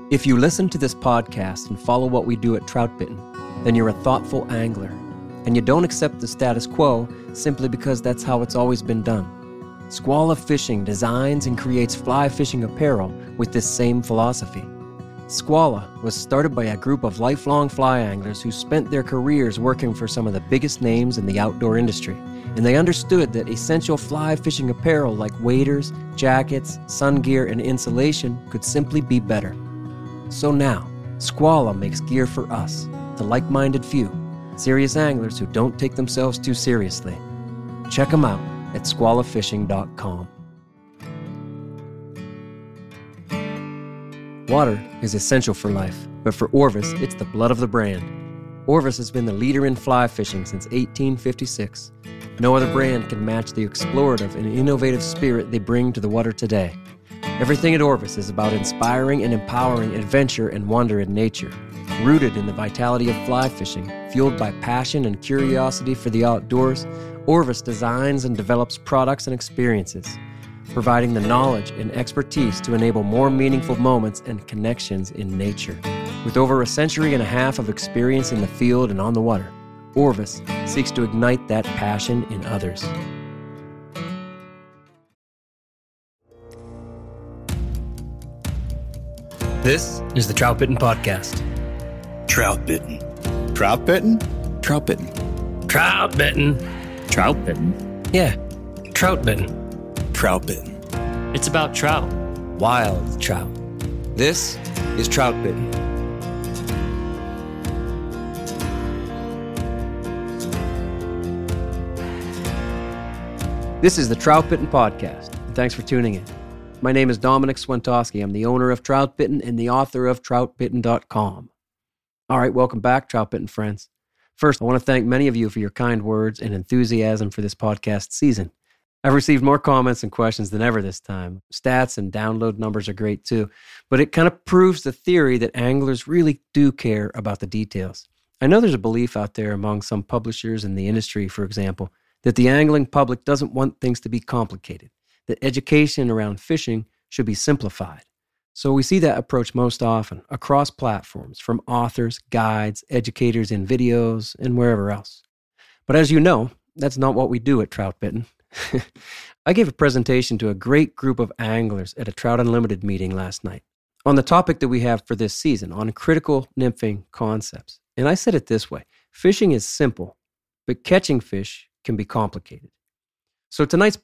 If you listen to this podcast and follow what we do at Troutbitten, then you're a thoughtful angler, and you don't accept the status quo simply because that's how it's always been done. Squala Fishing designs and creates fly fishing apparel with this same philosophy. Squala was started by a group of lifelong fly anglers who spent their careers working for some of the biggest names in the outdoor industry, and they understood that essential fly fishing apparel like waders, jackets, sun gear, and insulation could simply be better. So now, Squala makes gear for us, the like-minded few, serious anglers who don't take themselves too seriously. Check them out at squalafishing.com. Water is essential for life, but for Orvis, it's the blood of the brand. Orvis has been the leader in fly fishing since 1856. No other brand can match the explorative and innovative spirit they bring to the water today. Everything at Orvis is about inspiring and empowering adventure and wonder in nature. Rooted in the vitality of fly fishing, fueled by passion and curiosity for the outdoors, Orvis designs and develops products and experiences, providing the knowledge and expertise to enable more meaningful moments and connections in nature. With over a century and a half of experience in the field and on the water, Orvis seeks to ignite that passion in others. This is the Troutbitten Podcast. Troutbitten. Troutbitten? Troutbitten. Troutbitten. Troutbitten? Yeah, Troutbitten. Troutbitten. It's about trout. Wild trout. This is Troutbitten. This is the Troutbitten Podcast, and thanks for tuning in. My name is Dominic Swentowski. I'm the owner of Troutbitten and the author of Troutbitten.com. All right, welcome back, Troutbitten friends. First, I want to thank many of you for your kind words and enthusiasm for this podcast season. I've received more comments and questions than ever this time. Stats and download numbers are great too, but it kind of proves the theory that anglers really do care about the details. I know there's a belief out there among some publishers in the industry, for example, that the angling public doesn't want things to be complicated, that education around fishing should be simplified. So we see that approach most often across platforms, from authors, guides, educators in videos, and wherever else. But as you know, that's not what we do at Troutbitten. I gave a presentation to a great group of anglers at a Trout Unlimited meeting last night on the topic that we have for this season, on critical nymphing concepts. And I said it this way: fishing is simple, but catching fish can be complicated. So tonight's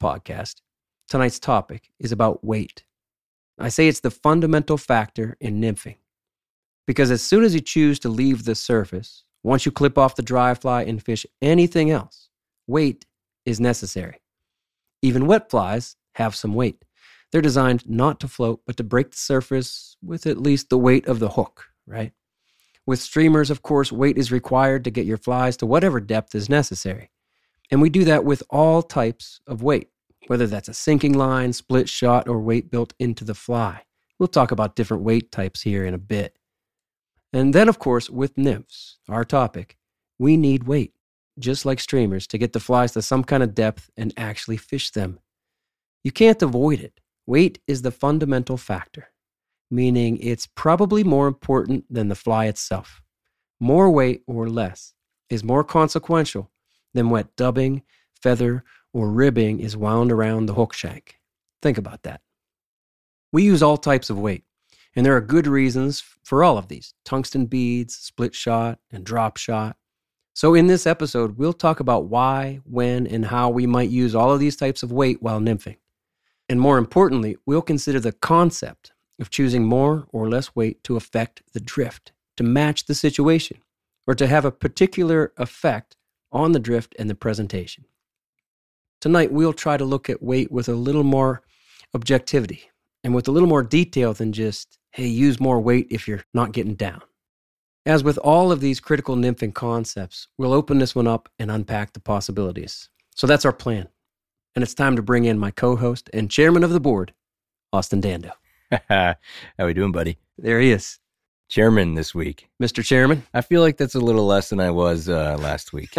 topic is about weight. I say it's the fundamental factor in nymphing, because as soon as you choose to leave the surface, once you clip off the dry fly and fish anything else, weight is necessary. Even wet flies have some weight. They're designed not to float, but to break the surface with at least the weight of the hook, right? With streamers, of course, weight is required to get your flies to whatever depth is necessary. And we do that with all types of weight, whether that's a sinking line, split shot, or weight built into the fly. We'll talk about different weight types here in a bit. And then, of course, with nymphs, our topic, we need weight, just like streamers, to get the flies to some kind of depth and actually fish them. You can't avoid it. Weight is the fundamental factor, meaning it's probably more important than the fly itself. More weight or less is more consequential than what dubbing, feather, or ribbing is wound around the hook shank. Think about that. We use all types of weight, and there are good reasons for all of these: tungsten beads, split shot, and drop shot. So in this episode, we'll talk about why, when, and how we might use all of these types of weight while nymphing. And more importantly, we'll consider the concept of choosing more or less weight to affect the drift, to match the situation, or to have a particular effect on the drift and the presentation. Tonight, we'll try to look at weight with a little more objectivity and with a little more detail than just, hey, use more weight if you're not getting down. As with all of these critical nymphing concepts, we'll open this one up and unpack the possibilities. So that's our plan. And it's time to bring in my co-host and chairman of the board, Austin Dando. How we doing, buddy? There he is. Chairman this week. Mr. Chairman? I feel like that's a little less than I was last week.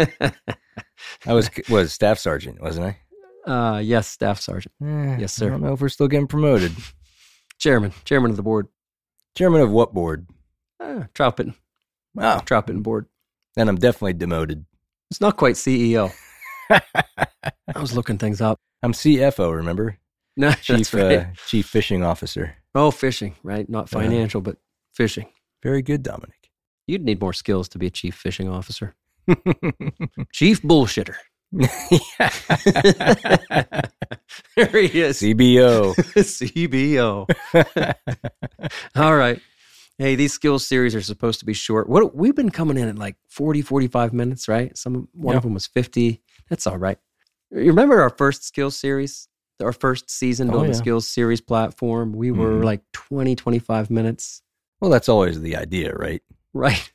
I was staff sergeant, wasn't I? Yes, staff sergeant. Yes, sir. I don't know if we're still getting promoted. Chairman of the board. Chairman of what board? Trout Pitting. Wow. Trout Pitting board. Then I'm definitely demoted. It's not quite CEO. I was looking things up. I'm CFO, remember? No, that's right. Chief Fishing Officer. Oh, fishing, right? Not financial, but fishing. Very good, Dominic. You'd need more skills to be a chief fishing officer. Chief bullshitter. There he is. CBO. CBO. All right. Hey, these skills series are supposed to be short. We've been coming in at like 40, 45 minutes, right? One of them was 50. That's all right. You remember our first skills series? Our first season Building Skills series platform? We were like 20, 25 minutes. Well, that's always the idea, right? Right.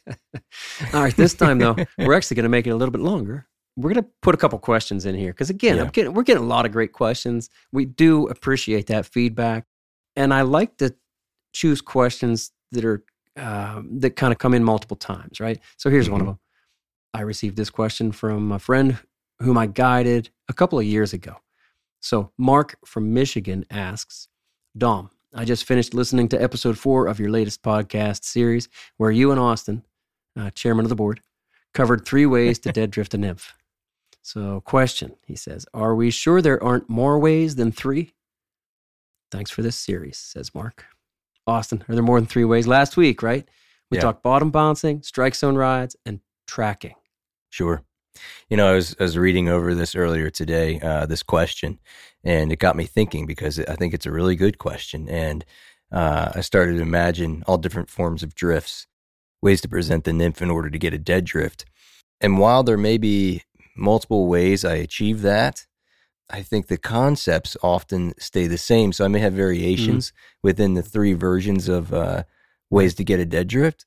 All right. This time, though, we're actually going to make it a little bit longer. We're going to put a couple questions in here because, again, we're getting a lot of great questions. We do appreciate that feedback. And I like to choose questions that are that kind of come in multiple times, right? So here's one of them. I received this question from a friend whom I guided a couple of years ago. So Mark from Michigan asks, Dom, I just finished listening to episode 4 of your latest podcast series where you and Austin, chairman of the board, covered 3 ways to dead drift a nymph. So question, he says, are we sure there aren't more ways than 3? Thanks for this series, says Mark. Austin, are there more than 3 ways? Last week, right? We talked bottom bouncing, strike zone rides, and tracking. Sure. You know, I was reading over this earlier today, this question, and it got me thinking because I think it's a really good question. And I started to imagine all different forms of drifts, ways to present the nymph in order to get a dead drift. And while there may be multiple ways I achieve that, I think the concepts often stay the same. So I may have variations within the 3 versions of ways to get a dead drift,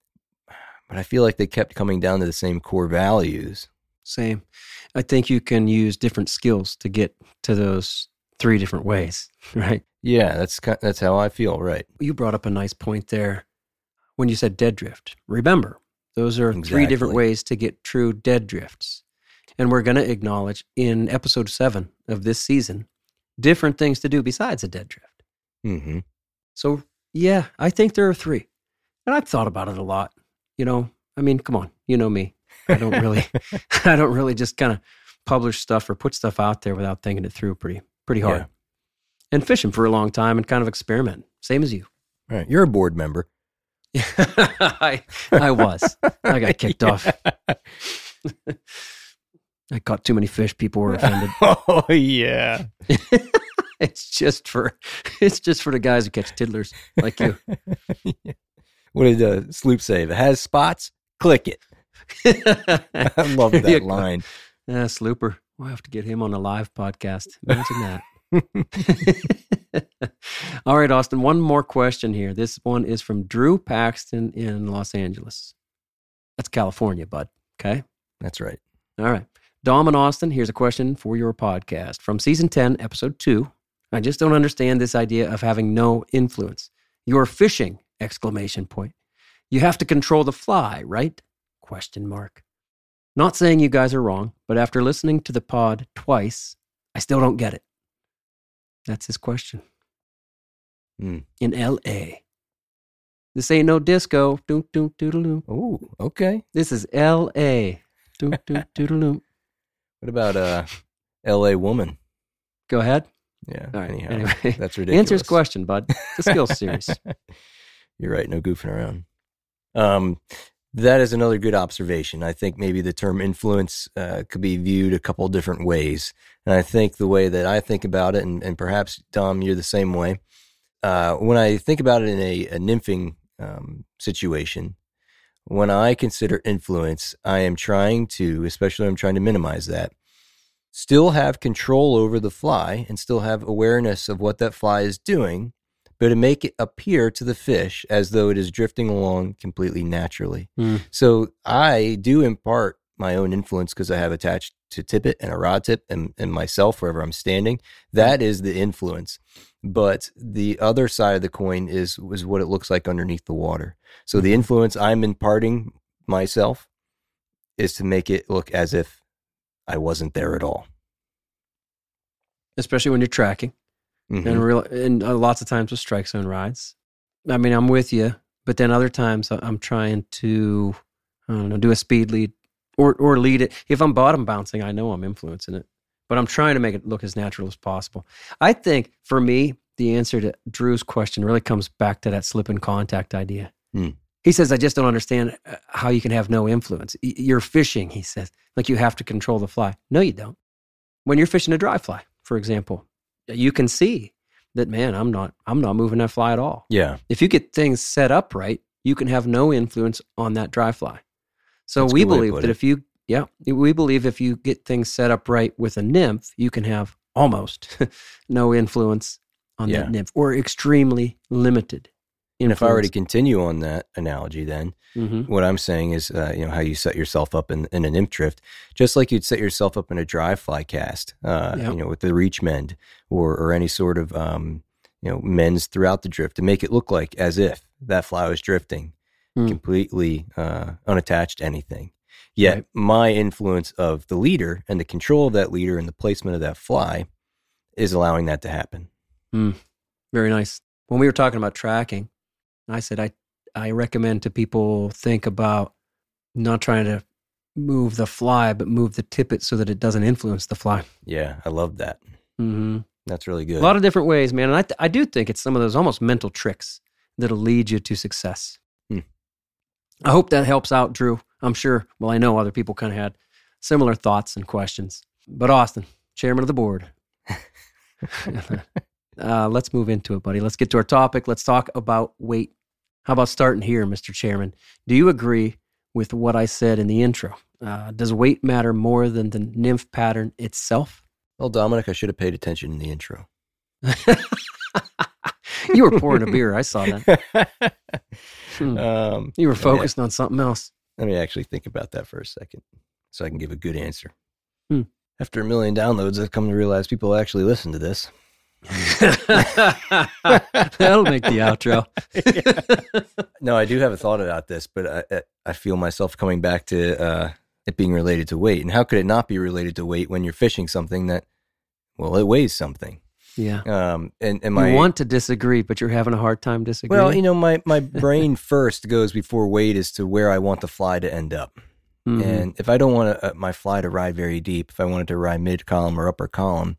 but I feel like they kept coming down to the same core values. Same. I think you can use different skills to get to those 3 different ways, right? Yeah, that's how I feel, right. You brought up a nice point there when you said dead drift. Remember, those are 3 different ways to get true dead drifts. And we're going to acknowledge in episode 7 of this season, different things to do besides a dead drift. Mm-hmm. So, yeah, I think there are 3. And I've thought about it a lot. You know, I mean, come on, you know me. I don't really just kind of publish stuff or put stuff out there without thinking it through pretty hard. Yeah. And fishing for a long time and kind of experiment, same as you. Right. You're a board member. I was. I got kicked off. I caught too many fish. People were offended. Oh yeah. It's just for the guys who catch tiddlers like you. Yeah. What did the sloop say? If it has spots, click it. I love that line. Yeah, Slooper. We'll have to get him on a live podcast. Imagine that. All right, Austin, one more question here. This one is from Drew Paxton in Los Angeles. That's California, bud. Okay? That's right. All right. Dom and Austin, here's a question for your podcast. From season 10, episode 2, I just don't understand this idea of having no influence. You're fishing, ! You have to control the fly, right? ? Not saying you guys are wrong, but after listening to the pod twice, I still don't get it. That's his question. In L.A. This ain't no disco. Doom, doom, doodle, doom. Oh, okay. This is L.A. Doom, doom, doodle, doom. What about L.A. woman? Go ahead. Yeah. All right. Anyhow, anyway, that's ridiculous. Answer his question, bud. It's a skills series. You're right. No goofing around. That is another good observation. I think maybe the term influence could be viewed a couple different ways. And I think the way that I think about it, and perhaps, Dom, you're the same way, when I think about it in a nymphing situation, when I consider influence, I am trying to, especially I'm trying to minimize that, still have control over the fly and still have awareness of what that fly is doing, but to make it appear to the fish as though it is drifting along completely naturally. So I do impart my own influence because I have attached to tippet and a rod tip and myself wherever I'm standing. That is the influence. But the other side of the coin is what it looks like underneath the water. So the influence I'm imparting myself is to make it look as if I wasn't there at all. Especially when you're tracking. And lots of times with strike zone rides. I mean, I'm with you, but then other times I'm trying to, I don't know, do a speed lead or lead it. If I'm bottom bouncing, I know I'm influencing it, but I'm trying to make it look as natural as possible. I think for me, the answer to Drew's question really comes back to that slip and contact idea. He says, I just don't understand how you can have no influence. You're fishing, he says, like you have to control the fly. No, you don't. When you're fishing a dry fly, for example, you can see that, man, I'm not moving that fly at all. Yeah. If you get things set up right, you can have no influence on that dry fly. So That's a we good way to believe put that it. we believe if you get things set up right with a nymph, you can have almost no influence on that nymph, or extremely limited influence. And if I were to continue on that analogy, then what I'm saying is, how you set yourself up in a nymph drift, just like you'd set yourself up in a dry fly cast, with the reach mend or any sort of, mends throughout the drift to make it look like as if that fly was drifting completely unattached to anything. Yet my influence of the leader and the control of that leader and the placement of that fly is allowing that to happen. Very nice. When we were talking about tracking, I said I recommend to people think about not trying to move the fly, but move the tippet so that it doesn't influence the fly. Yeah, I love that. That's really good. A lot of different ways, man. And I do think it's some of those almost mental tricks that'll lead you to success. I hope that helps out, Drew. I'm sure, I know other people kind of had similar thoughts and questions. But Austin, chairman of the board. Let's move into it, buddy. Let's get to our topic. Let's talk about weight. How about starting here, Mr. Chairman? Do you agree with what I said in the intro? Does weight matter more than the nymph pattern itself? Well, Dominic, I should have paid attention in the intro. You were pouring a beer. I saw that. You were focused on something else. Let me actually think about that for a second so I can give a good answer. After 1 million downloads, I've come to realize people actually listen to this. That'll make the outro. No, I do have a thought about this, but I feel myself coming back to it being related to weight. And how could it not be related to weight when you're fishing something that, it weighs something? Yeah. And you want to disagree, but you're having a hard time disagreeing. Well, my brain first goes before weight as to where I want the fly to end up. And if I don't want my fly to ride very deep, if I want it to ride mid column or upper column,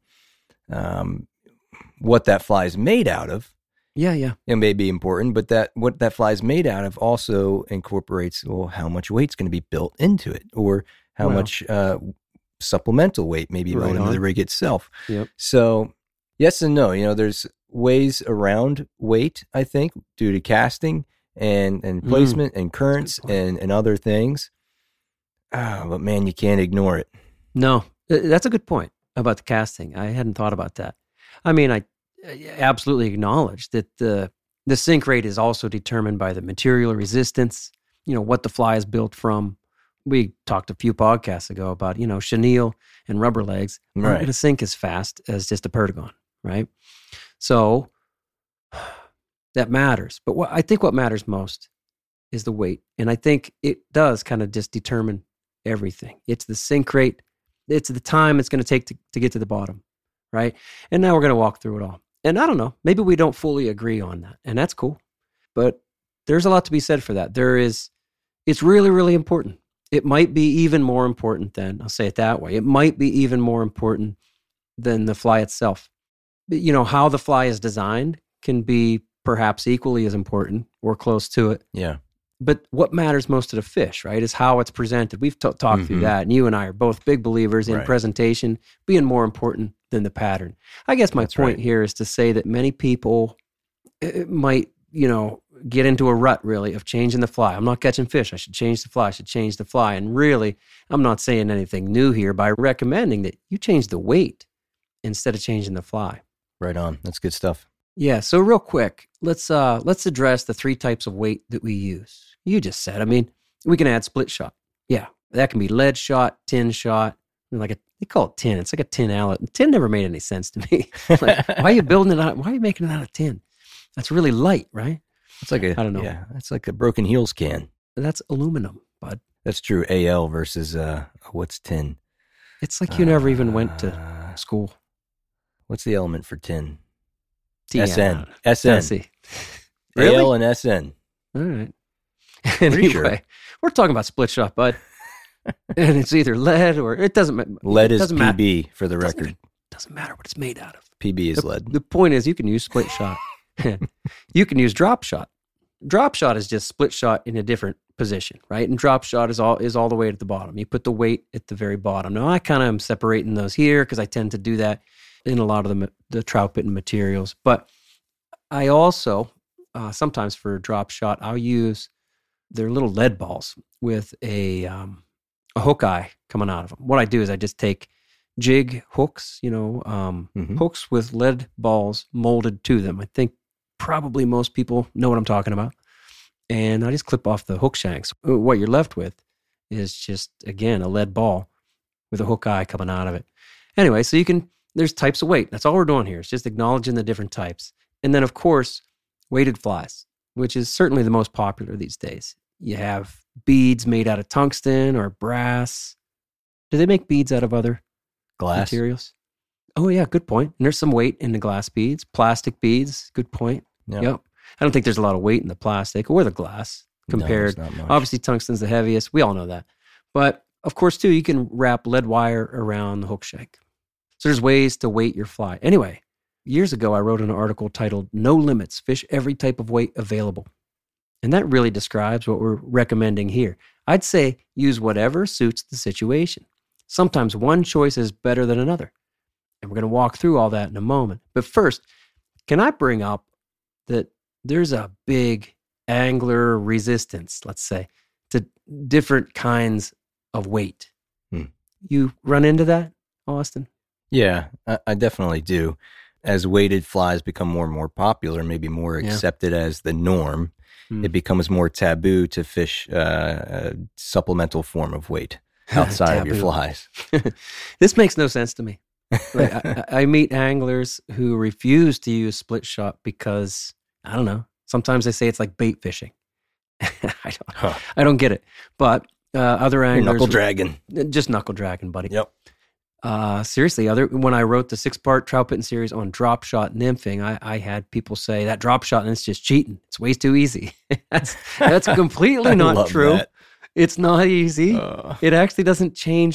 what that fly is made out of, it may be important, but what that fly is made out of also incorporates how much weight's going to be built into it, or how much supplemental weight may be built into the rig itself. Yep. So yes and no. There's ways around weight, I think, due to casting and placement and currents and other things. But man, you can't ignore it. No, that's a good point about the casting. I hadn't thought about that. I mean, I absolutely acknowledge that the sink rate is also determined by the material resistance, what the fly is built from. We talked a few podcasts ago about, chenille and rubber legs aren't going to sink as fast as just a Perdigon, right? So that matters. But I think what matters most is the weight. And I think it does kind of just determine everything. It's the sink rate. It's the time it's going to take to get to the bottom, right? And now we're going to walk through it all. And I don't know, maybe we don't fully agree on that, and that's cool. But there's a lot to be said for that. It's really, really important. It might be even more important than, I'll say it that way, it might be even more important than the fly itself. But, how the fly is designed can be perhaps equally as important or close to it. Yeah. But what matters most to the fish, right, is how it's presented. We've talked through that, and you and I are both big believers in presentation being more important than the pattern. I guess my point here is to say that many people might, get into a rut, really, of changing the fly. I'm not catching fish. I should change the fly. I should change the fly. And really, I'm not saying anything new here by recommending that you change the weight instead of changing the fly. Right on. That's good stuff. Yeah. So real quick, let's address the 3 types of weight that we use. You just said, we can add split shot. Yeah. That can be lead shot, tin shot, they call it tin. It's like a tin outlet. Tin never made any sense to me. Like, why are you building it out? Why are you making it out of tin? That's really light, right? It's like I don't know. Yeah, it's like a Broken Heels can. That's aluminum, bud. That's true. AL versus what's tin? It's like you never even went to school. What's the element for tin? TN. SN. See. Really? AL and SN. All right. Pretty sure. We're talking about split shot, bud. And it's either lead or it doesn't matter. Lead is PB for the record. Doesn't matter what it's made out of. PB is lead. The point is you can use split shot. You can use drop shot. Drop shot is just split shot in a different position, right? And drop shot is all the way at the bottom. You put the weight at the very bottom. Now I kind of am separating those here because I tend to do that in a lot of the trout pitting materials. But I also sometimes for drop shot I'll use their little lead balls with a hook eye coming out of them. What I do is I just take jig hooks, hooks with lead balls molded to them. I think probably most people know what I'm talking about. And I just clip off the hook shanks. What you're left with is just, again, a lead ball with a hook eye coming out of it. Anyway, so there's types of weight. That's all we're doing here. It's just acknowledging the different types. And then, of course, weighted flies, which is certainly the most popular these days. You have beads made out of tungsten or brass. Do they make beads out of other glass materials? Oh, yeah, good point. And there's some weight in the glass beads. Plastic beads, good point. Yep. I don't think there's a lot of weight in the plastic or the glass compared. No, obviously, tungsten's the heaviest. We all know that. But, of course, too, you can wrap lead wire around the hook shank. So there's ways to weight your fly. Anyway, years ago, I wrote an article titled, "No Limits, Fish Every Type of Weight Available." And that really describes what we're recommending here. I'd say use whatever suits the situation. Sometimes one choice is better than another. And we're going to walk through all that in a moment. But first, can I bring up that there's a big angler resistance, let's say, to different kinds of weight? You run into that, Austin? Yeah, I definitely do. As weighted flies become more and more popular, maybe more accepted as the norm, it becomes more taboo to fish a supplemental form of weight outside of your flies. This makes no sense to me. Like, I meet anglers who refuse to use split shot because, I don't know, sometimes they say it's like bait fishing. I don't get it. But other anglers... Knuckle dragging. Just knuckle dragging, buddy. Yep. Seriously, when I wrote the 6-part trout pitting series on drop shot nymphing, I had people say that drop shot and it's just cheating. It's way too easy. That's completely not true. That. It's not easy. It actually doesn't change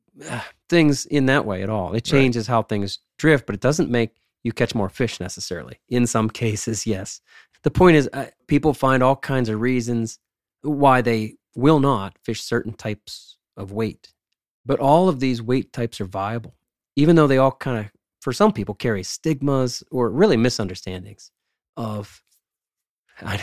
things in that way at all. It changes how things drift, but it doesn't make you catch more fish necessarily. In some cases, yes. The point is, people find all kinds of reasons why they will not fish certain types of weight. But all of these weight types are viable, even though they all kind of, for some people, carry stigmas or really misunderstandings of, I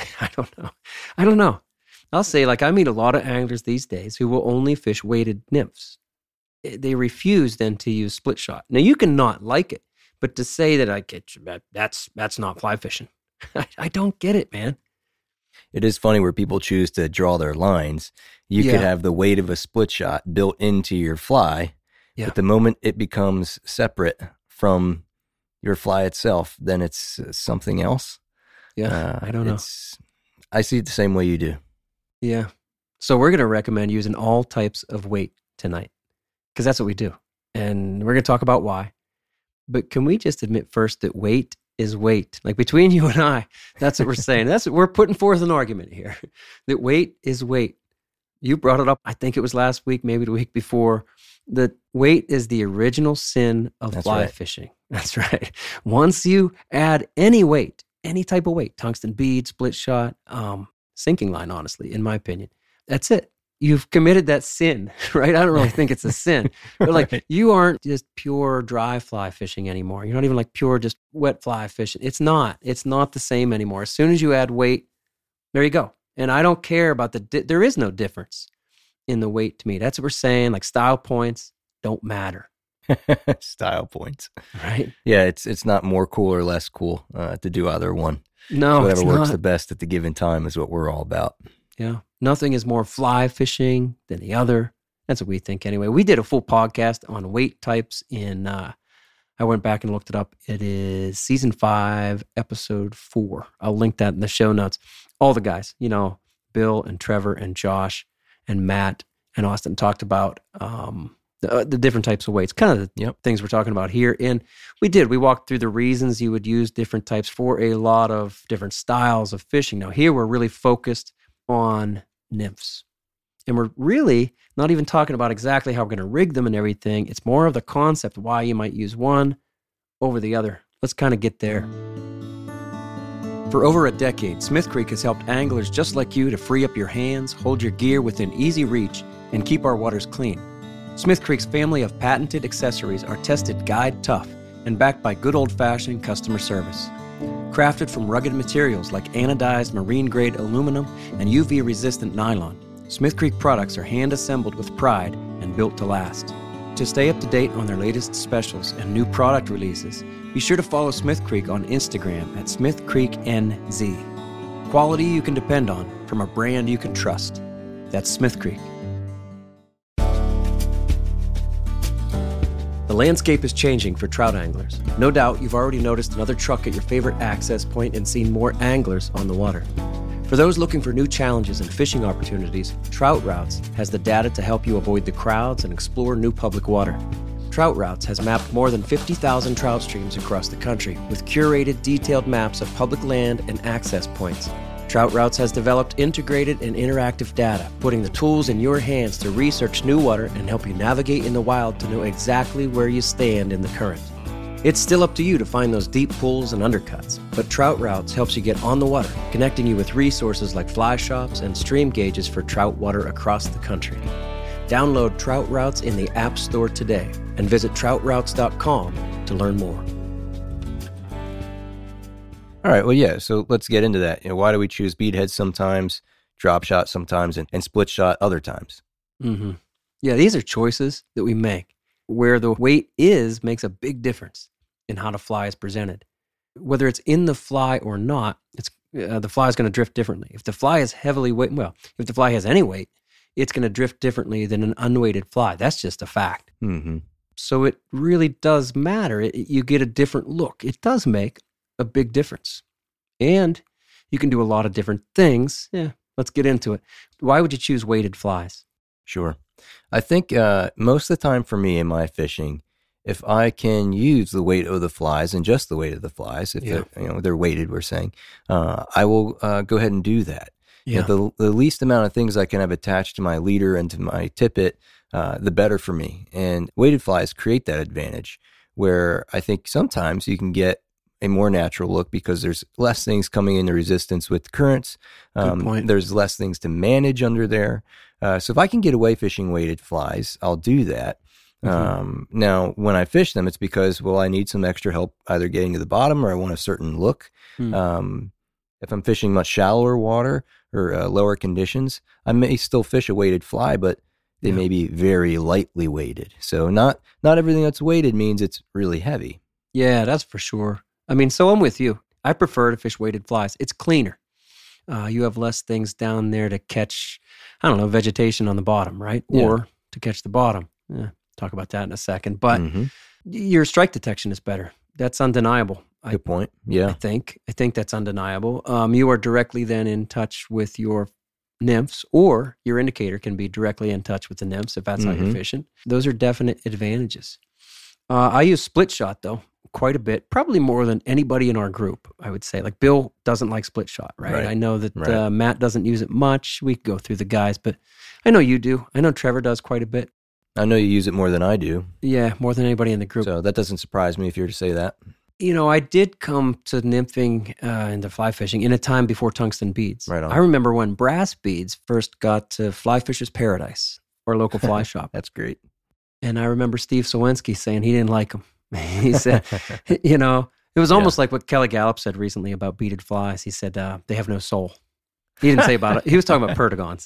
don't know. I'll say, like, I meet a lot of anglers these days who will only fish weighted nymphs. They refuse then to use split shot. Now, you can not like it, but to say that that's not fly fishing, I don't get it, man. It is funny where people choose to draw their lines. You could have the weight of a split shot built into your fly, but the moment it becomes separate from your fly itself, then it's something else. Yeah, I don't know. I see it the same way you do. Yeah. So we're going to recommend using all types of weight tonight because that's what we do. And we're going to talk about why. But can we just admit first that weight is weight? Like between you and I, that's what we're saying. We're putting forth an argument here that weight is weight. You brought it up, I think it was last week, maybe the week before, that weight is the original sin of fly fishing. That's right. Once you add any weight, any type of weight, tungsten bead, split shot, sinking line, honestly, in my opinion, that's it. You've committed that sin, right? I don't really think it's a sin. But like you aren't just pure dry fly fishing anymore. You're not even like pure just wet fly fishing. It's not the same anymore. As soon as you add weight, there you go. And I don't care about there is no difference in the weight to me. That's what we're saying. Like style points don't matter. Style points. Right. Yeah, it's not more cool or less cool to do either one. No, whatever it's works not. the best at the given time is what we're all about. Yeah. Nothing is more fly fishing than the other. That's what we think anyway. We did a full podcast on weight types I went back and looked it up. It is season 5, episode 4. I'll link that in the show notes. All the guys, Bill and Trevor and Josh and Matt and Austin talked about the different types of weights, kind of the things we're talking about here. And we walked through the reasons you would use different types for a lot of different styles of fishing. Now here we're really focused on nymphs. And we're really not even talking about exactly how we're going to rig them and everything. It's more of the concept, why you might use one over the other. Let's kind of get there. For over a decade, Smith Creek has helped anglers just like you to free up your hands, hold your gear within easy reach, and keep our waters clean. Smith Creek's family of patented accessories are tested guide tough and backed by good old-fashioned customer service. Crafted from rugged materials like anodized marine-grade aluminum and UV-resistant nylon, Smith Creek products are hand-assembled with pride and built to last. To stay up to date on their latest specials and new product releases, be sure to follow Smith Creek on Instagram at Smith Creek NZ. Quality you can depend on from a brand you can trust. That's Smith Creek. The landscape is changing for trout anglers. No doubt you've already noticed another truck at your favorite access point and seen more anglers on the water. For those looking for new challenges and fishing opportunities, Trout Routes has the data to help you avoid the crowds and explore new public water. Trout Routes has mapped more than 50,000 trout streams across the country with curated, detailed maps of public land and access points. Trout Routes has developed integrated and interactive data, putting the tools in your hands to research new water and help you navigate in the wild to know exactly where you stand in the current. It's still up to you to find those deep pools and undercuts, but Trout Routes helps you get on the water, connecting you with resources like fly shops and stream gauges for trout water across the country. Download Trout Routes in the App Store today and visit troutroutes.com to learn more. All right, well, yeah, so let's get into that. Why do we choose bead heads sometimes, drop shot sometimes, and split shot other times? Mm-hmm. Yeah, these are choices that we make. Where the weight makes a big difference in how the fly is presented. Whether it's in the fly or not, the fly is going to drift differently. If the fly is heavily weight, if the fly has any weight, it's going to drift differently than an unweighted fly. That's just a fact. Mm-hmm. So it really does matter. You get a different look. It does make a big difference. And you can do a lot of different things. Yeah, let's get into it. Why would you choose weighted flies? Sure. I think most of the time for me in my fishing, if I can use the weight of the flies and just the weight of the flies, if they're weighted, we're saying, I will go ahead and do that. Yeah. The least amount of things I can have attached to my leader and to my tippet, the better for me. And weighted flies create that advantage where I think sometimes you can get a more natural look because there's less things coming into resistance with currents. Good point. There's less things to manage under there. So if I can get away fishing weighted flies, I'll do that. Mm-hmm. Now, when I fish them, it's because, I need some extra help either getting to the bottom or I want a certain look. Mm. If I'm fishing much shallower water or lower conditions, I may still fish a weighted fly, but they may be very lightly weighted. So not everything that's weighted means it's really heavy. Yeah, that's for sure. I mean, so I'm with you. I prefer to fish weighted flies. It's cleaner. You have less things down there to catch, vegetation on the bottom, right? Yeah. Or to catch the bottom. Talk about that in a second. But your strike detection is better. That's undeniable. Good point. Yeah. I think that's undeniable. You are directly then in touch with your nymphs, or your indicator can be directly in touch with the nymphs if that's how you're fishing. Those are definite advantages. I use split shot, though, quite a bit, probably more than anybody in our group, I would say. Like Bill doesn't like split shot, right? I know that Matt doesn't use it much. We could go through the guys, but I know you do. I know Trevor does quite a bit. I know you use it more than I do. Yeah, more than anybody in the group. So that doesn't surprise me if you were to say that. I did come to nymphing and to fly fishing in a time before tungsten beads. Right on. I remember when brass beads first got to Fly Fisher's Paradise, our local fly shop. That's great. And I remember Steve Sowinski saying he didn't like them. He said, it was almost like what Kelly Gallup said recently about beaded flies. He said, they have no soul. He didn't say about it. He was talking about perdigons.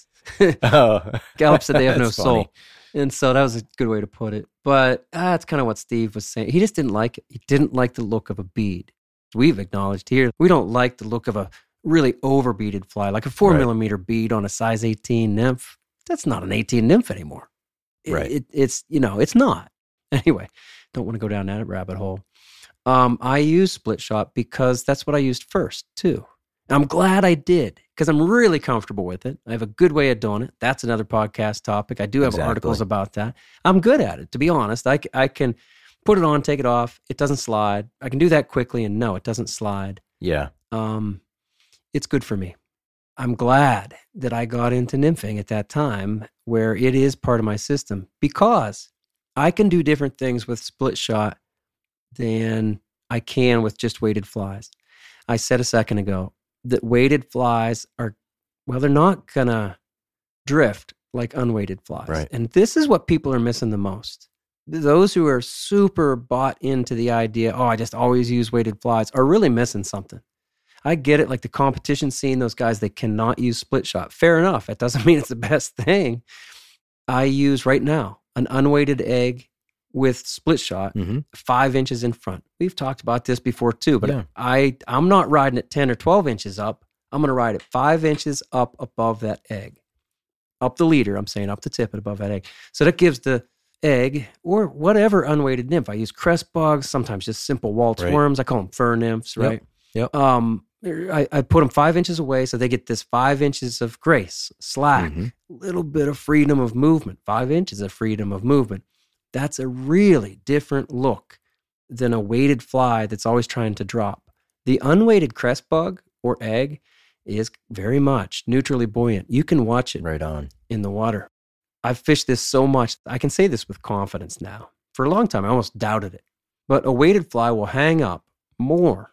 Gallup said they have no soul. Funny. And so that was a good way to put it. But that's kind of what Steve was saying. He just didn't like it. He didn't like the look of a bead. We've acknowledged here, we don't like the look of a really over-beaded fly, like a 4-millimeter bead on a size 18 nymph. That's not an 18 nymph anymore. It's not. Anyway, don't want to go down that rabbit hole. I use split shot because that's what I used first, too. I'm glad I did because I'm really comfortable with it. I have a good way of doing it. That's another podcast topic. I do have articles about that. I'm good at it, to be honest. I can put it on, take it off. It doesn't slide. I can do that quickly, and no, it doesn't slide. Yeah. It's good for me. I'm glad that I got into nymphing at that time where it is part of my system because I can do different things with split shot than I can with just weighted flies. I said a second ago that weighted flies are, well, they're not going to drift like unweighted flies. Right. And this is what people are missing the most. Those who are super bought into the idea, oh, I just always use weighted flies, are really missing something. I get it, like the competition scene, those guys, they cannot use split shot. Fair enough. That doesn't mean it's the best thing. I use right now an unweighted egg with split shot, 5 inches in front. We've talked about this before too, but I'm not riding it 10 or 12 inches up. I'm going to ride it 5 inches up above that egg. Up the leader, I'm saying, up the tip and above that egg. So that gives the egg, or whatever unweighted nymph. I use crest bugs, sometimes just simple Waltz worms. I call them fur nymphs, right? Yep. I put them 5 inches away so they get this 5 inches of grace, slack, little bit of freedom of movement, 5 inches of freedom of movement. That's a really different look than a weighted fly that's always trying to drop. The unweighted crest bug or egg is very much neutrally buoyant. You can watch it right on in the water. I've fished this so much, I can say this with confidence now. For a long time, I almost doubted it. But a weighted fly will hang up more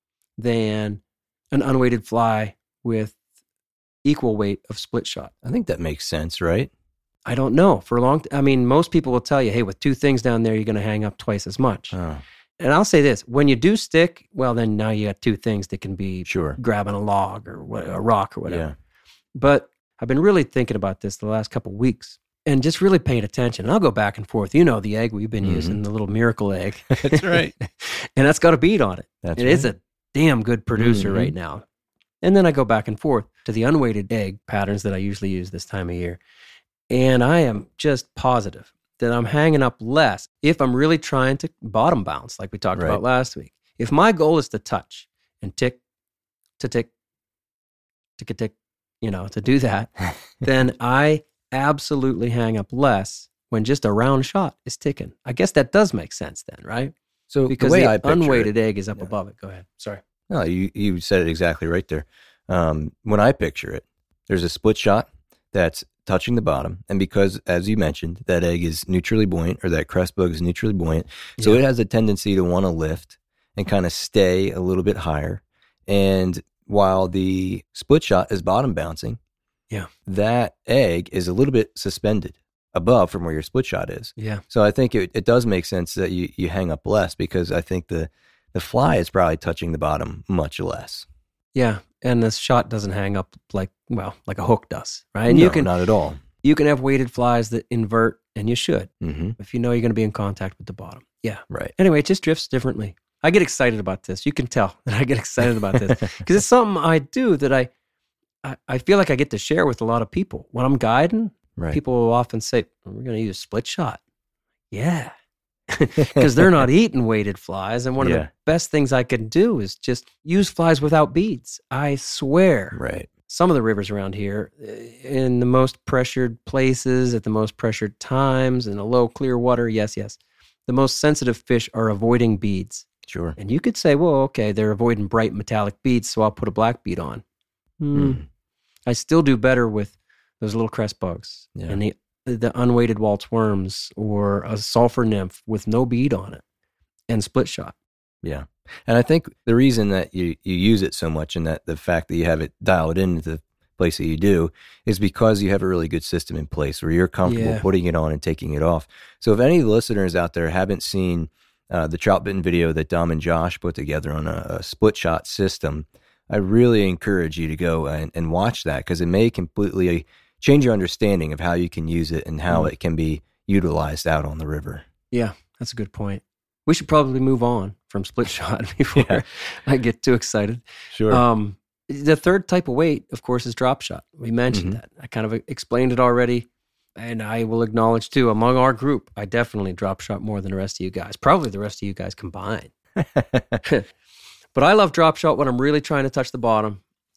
than an unweighted fly with equal weight of split shot. I think that makes sense, right? I don't know. Most people will tell you, hey, with 2 things down there, you're going to hang up twice as much. Oh. And I'll say this, when you do stick, well, then now you got 2 things that can be grabbing a log or a rock or whatever. Yeah. But I've been really thinking about this the last couple of weeks and just really paying attention. And I'll go back and forth. You know the egg we've been using, the little miracle egg. That's right. And that's got a bead on it. It is a damn good producer right now. And then I go back and forth to the unweighted egg patterns that I usually use this time of year. And I am just positive that I'm hanging up less if I'm really trying to bottom bounce, like we talked about last week. If my goal is to touch and tick, to tick, tick, to do that, then I absolutely hang up less when just a round shot is ticking. I guess that does make sense then, right? So because the way the unweighted egg is up above it. Go ahead. Sorry. No, you said it exactly right there. When I picture it, there's a split shot that's touching the bottom. And because, as you mentioned, that egg is neutrally buoyant, or that crest bug is neutrally buoyant, so it has a tendency to want to lift and kind of stay a little bit higher. And while the split shot is bottom bouncing, that egg is a little bit suspended above from where your split shot is. Yeah. So I think it does make sense that you hang up less, because I think the fly is probably touching the bottom much less. Yeah. And the shot doesn't hang up like a hook does, right? And no, not at all. You can have weighted flies that invert, and you should, if you know you're going to be in contact with the bottom. Yeah. Right. Anyway, it just drifts differently. I get excited about this. You can tell that I get excited about this because it's something I do that I feel like I get to share with a lot of people. When I'm guiding, people will often say, we're going to use a split shot. Yeah. Because they're not eating weighted flies. And one of the best things I can do is just use flies without beads. I swear. Right. Some of the rivers around here, in the most pressured places, at the most pressured times, in a low, clear water, yes, the most sensitive fish are avoiding beads. Sure. And you could say, well, okay, they're avoiding bright metallic beads, so I'll put a black bead on. I still do better with those little crest bugs and the unweighted Waltz worms, or a sulfur nymph with no bead on it, and split shot. Yeah. And I think the reason that you use it so much, and that the fact that you have it dialed into the place that you do, is because you have a really good system in place where you're comfortable putting it on and taking it off. So if any of the listeners out there haven't seen the trout bitten video that Dom and Josh put together on a split shot system, I really encourage you to go and watch that, because it may completely change your understanding of how you can use it and how it can be utilized out on the river. Yeah, that's a good point. We should probably move on from split shot before I get too excited. Sure. The third type of weight, of course, is drop shot. We mentioned that. I kind of explained it already, and I will acknowledge too, among our group, I definitely drop shot more than the rest of you guys. Probably the rest of you guys combined. But I love drop shot when I'm really trying to touch the bottom.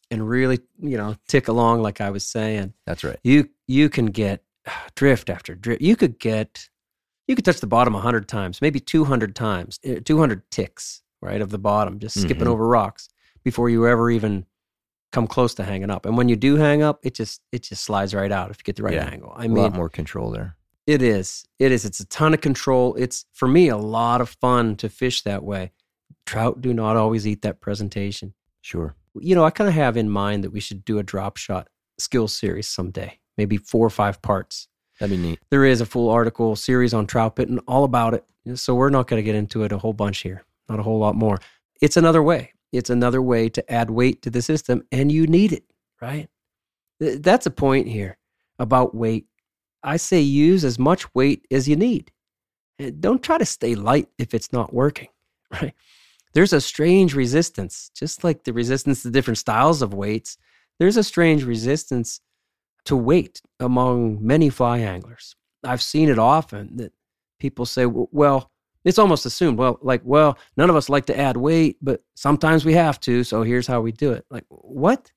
and really, tick along like I was saying, That's right. you can get drift after drift. You could touch the bottom 100 times, maybe 200 times, 200 ticks, right, of the bottom, just skipping over rocks before you ever even come close to hanging up. And when you do hang up, it just slides right out if you get the right angle. I mean, a lot more control there. It is. It's a ton of control. It's, for me, a lot of fun to fish that way. Trout do not always eat that presentation. Sure. I kind of have in mind that we should do a drop shot skill series someday, maybe 4 or 5 parts. That'd be neat. There is a full article series on trout pitting all about it. So we're not going to get into it a whole bunch here, not a whole lot more. It's another way. It's another way to add weight to the system, and you need it, right? That's a point here about weight. I say use as much weight as you need. Don't try to stay light if it's not working, right? There's a strange resistance, just like the resistance to different styles of weights. There's a strange resistance to weight among many fly anglers. I've seen it often that people say, well, it's almost assumed, none of us like to add weight, but sometimes we have to, so here's how we do it. Like, what?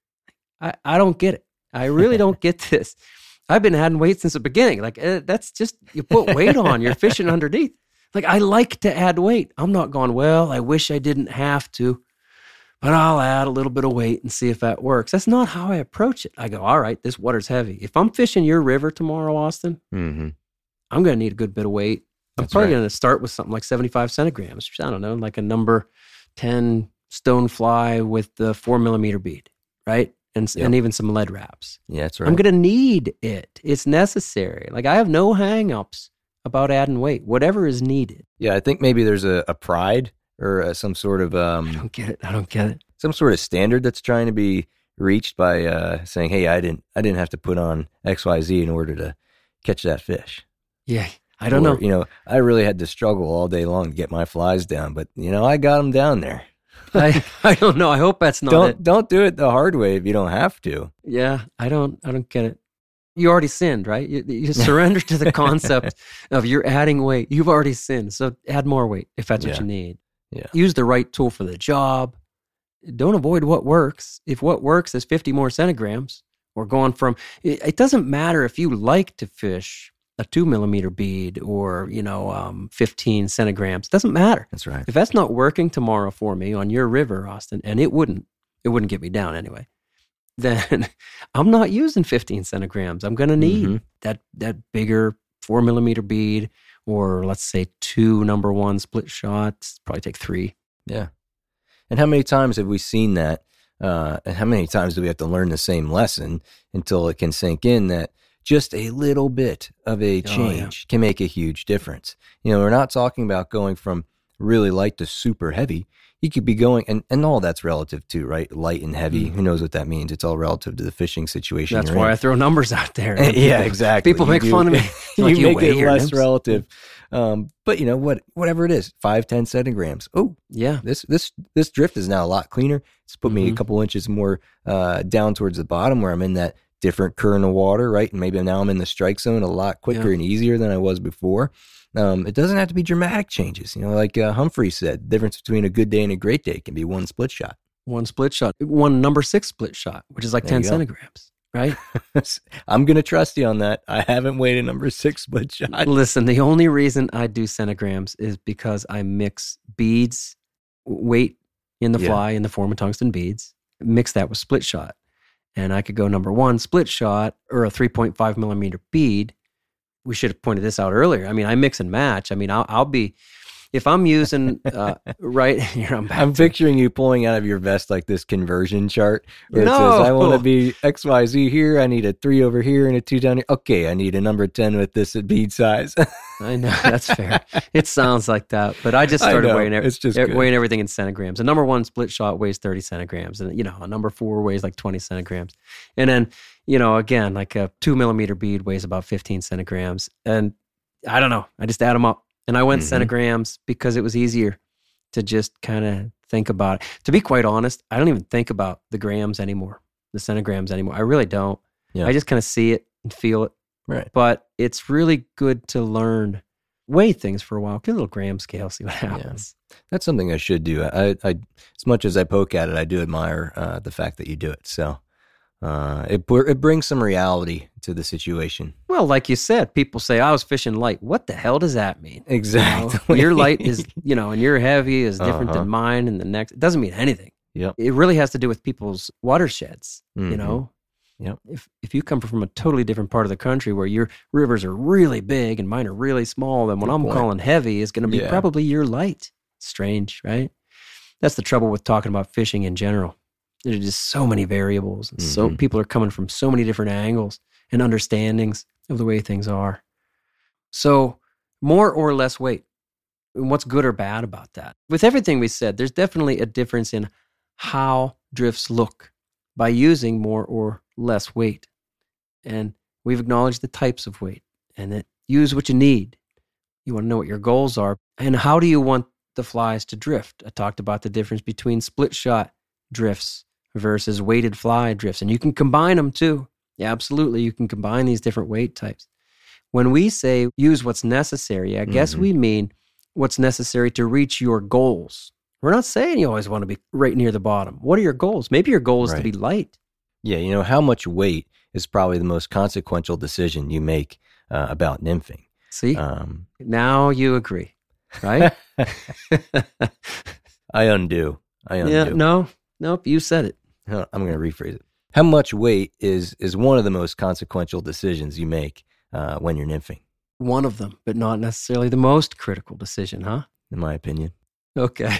I don't get it. I really don't get this. I've been adding weight since the beginning. Like, that's just, you put weight on, you're fishing underneath. Like, I like to add weight. I'm not going, well, I wish I didn't have to, but I'll add a little bit of weight and see if that works. That's not how I approach it. I go, all right, this water's heavy. If I'm fishing your river tomorrow, Austin, I'm going to need a good bit of weight. I'm probably going to start with something like 75 centigrams. I don't know, like a number 10 stone fly with the 4 millimeter bead, right? And even some lead wraps. Yeah, that's right. I'm going to need it. It's necessary. Like, I have no hang-ups about adding weight, whatever is needed. Yeah, I think maybe there's a pride or some sort of... I don't get it. Some sort of standard that's trying to be reached by saying, hey, I didn't have to put on XYZ in order to catch that fish. Yeah. I don't know. I really had to struggle all day long to get my flies down, but I got them down there. I don't know. I hope that's not it. Don't do it the hard way if you don't have to. Yeah, I don't get it. You already sinned, right? You surrender to the concept of you're adding weight. You've already sinned, so add more weight if that's what you need. Yeah. Use the right tool for the job. Don't avoid what works. If what works is 50 more centigrams, or going from, it doesn't matter if you like to fish a 2 millimeter bead or 15 centigrams. Doesn't matter. That's right. If that's not working tomorrow for me on your river, Austin, and it wouldn't get me down anyway, then I'm not using 15 centigrams. I'm going to need that bigger 4 millimeter bead, or let's say 2 number 1 split shots. Probably take 3. Yeah. And how many times have we seen that? And how many times do we have to learn the same lesson until it can sink in that just a little bit of a change can make a huge difference? We're not talking about going from really light to super heavy. You could be going, and all that's relative too, right? Light and heavy. Who knows what that means? It's all relative to the fishing situation. That's why I throw numbers out there. Yeah, exactly. People make fun of me. You make it less relative. But whatever it is, 5-10 centigrams. Oh, yeah. This drift is now a lot cleaner. It's put me a couple inches more down towards the bottom where I'm in that different current of water, right? And maybe now I'm in the strike zone a lot quicker and easier than I was before. It doesn't have to be dramatic changes. Like Humphrey said, the difference between a good day and a great day can be 1 split shot. 1 split shot. 1 number 6 split shot, which is like 10 centigrams, right? I'm going to trust you on that. I haven't weighed a number 6 split shot. Listen, the only reason I do centigrams is because I mix beads, weight in the fly in the form of tungsten beads, mix that with split shot. And I could go number 1 split shot or a 3.5 millimeter bead. We should have pointed this out earlier. I mean, I mix and match. I mean, I'll be, if I'm using, right here, I'm picturing you pulling out of your vest like this conversion chart where it says, I want to be XYZ here. I need a 3 over here and a 2 down here. Okay, I need a number 10 with this at bead size. I know, that's fair. It sounds like that, but I just started weighing everything in centigrams. A number 1 split shot weighs 30 centigrams, and a number 4 weighs like 20 centigrams. And then, again, like a 2 millimeter bead weighs about 15 centigrams. And I don't know, I just add them up. And I went centigrams because it was easier to just kind of think about it. To be quite honest, I don't even think about the grams anymore, the centigrams anymore. I really don't. Yeah. I just kind of see it and feel it. Right. But it's really good to learn weigh things for a while. Get a little gram scale, see what happens. That's something I should do. I as much as I poke at it, I do admire the fact that you do it. So it brings some reality to the situation. Well, like you said, people say, I was fishing light. What the hell does that mean? Exactly. You know, your light is, and your heavy is different than mine, and the next. It doesn't mean anything. Yep. It really has to do with people's watersheds, Yep. If you come from a totally different part of the country where your rivers are really big and mine are really small, then what I'm calling heavy is going to be probably your light. Strange, right? That's the trouble with talking about fishing in general. There's just so many variables. And so people are coming from so many different angles and understandings of the way things are. So more or less weight. And what's good or bad about that? With everything we said, there's definitely a difference in how drifts look by using more or less weight. And we've acknowledged the types of weight and that use what you need. You want to know what your goals are. And how do you want the flies to drift? I talked about the difference between split shot drifts versus weighted fly drifts. And you can combine them too. Yeah, absolutely. You can combine these different weight types. When we say use what's necessary, I guess we mean what's necessary to reach your goals. We're not saying you always want to be right near the bottom. What are your goals? Maybe your goal is to be light. Yeah, how much weight is probably the most consequential decision you make about nymphing. See, now you agree, right? I undo. Yeah, nope, you said it. I'm going to rephrase it. How much weight is one of the most consequential decisions you make when you're nymphing? One of them, but not necessarily the most critical decision, huh? In my opinion. Okay.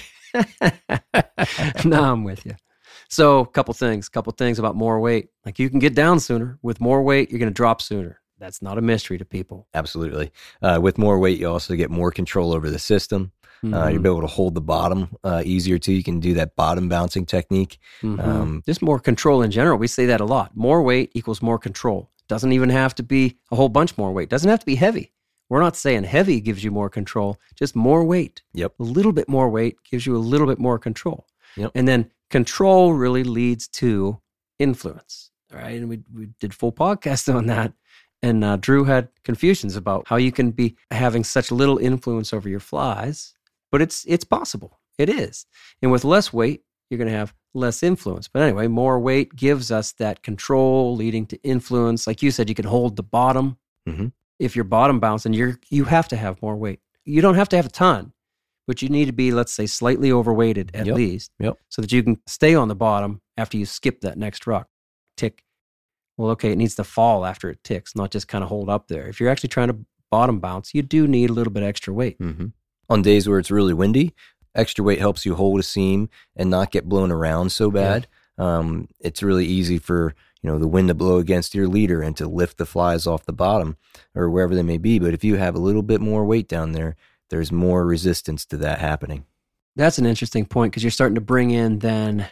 Now I'm with you. So a couple things about more weight. Like you can get down sooner. With more weight, you're going to drop sooner. That's not a mystery to people. Absolutely. With more weight, you also get more control over the system. You'll be able to hold the bottom easier too. You can do that bottom bouncing technique. Just more control in general. We say that a lot. More weight equals more control. Doesn't even have to be a whole bunch more weight. Doesn't have to be heavy. We're not saying heavy gives you more control, just more weight. Yep. A little bit more weight gives you a little bit more control. Yep. And then control really leads to influence. All right. And we did full podcast on that. And Drew had confusions about how you can be having such little influence over your flies, but it's possible. It is. And with less weight, you're going to have less influence. But anyway, more weight gives us that control leading to influence. Like you said, you can hold the bottom. If you're bottom bouncing, you have to have more weight. You don't have to have a ton, but you need to be, let's say, slightly overweighted at least, so that you can stay on the bottom after you skip that next rock. Tick. Well, okay, it needs to fall after it ticks, not just kind of hold up there. If you're actually trying to bottom bounce, you do need a little bit extra weight. On days where it's really windy, extra weight helps you hold a seam and not get blown around so bad. It's really easy for the wind to blow against your leader and to lift the flies off the bottom or wherever they may be. But if you have a little bit more weight down there, there's more resistance to that happening. That's an interesting point because you're starting to bring in then,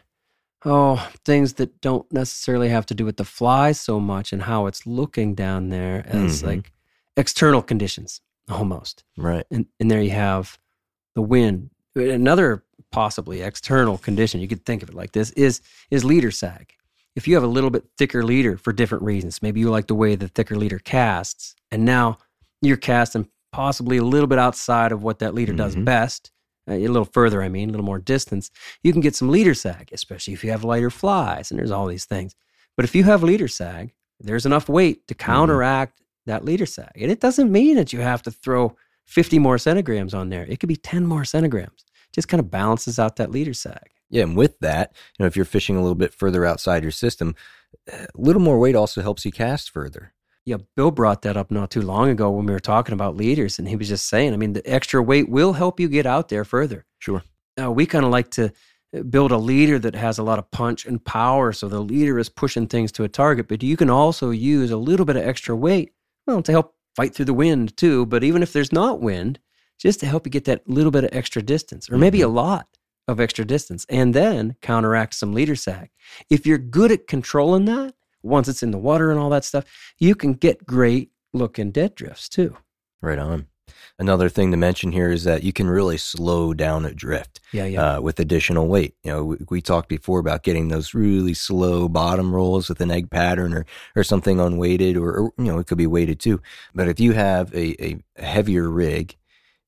things that don't necessarily have to do with the fly so much and how it's looking down there as like external conditions almost. Right. And there you have the wind. Another possibly external condition, you could think of it like this, is leader sag. If you have a little bit thicker leader for different reasons, maybe you like the way the thicker leader casts, and now you're casting possibly a little bit outside of what that leader does best, a little further, a little more distance, you can get some leader sag, especially if you have lighter flies, and there's all these things. But if you have leader sag, there's enough weight to counteract that leader sag. And it doesn't mean that you have to throw 50 more centigrams on there. It could be 10 more centigrams. Just kind of balances out that leader sag. Yeah, and with that, if you're fishing a little bit further outside your system, a little more weight also helps you cast further. Yeah, Bill brought that up not too long ago when we were talking about leaders, and he was just saying, the extra weight will help you get out there further. Sure. Now, we kind of like to build a leader that has a lot of punch and power, so the leader is pushing things to a target, but you can also use a little bit of extra weight, to help fight through the wind too, but even if there's not wind, just to help you get that little bit of extra distance, or maybe a lot of extra distance, and then counteract some leader sag. If you're good at controlling that, once it's in the water and all that stuff, you can get great looking dead drifts too. Right on. Another thing to mention here is that you can really slow down a drift with additional weight. We talked before about getting those really slow bottom rolls with an egg pattern or something unweighted, or it could be weighted too. But if you have a heavier rig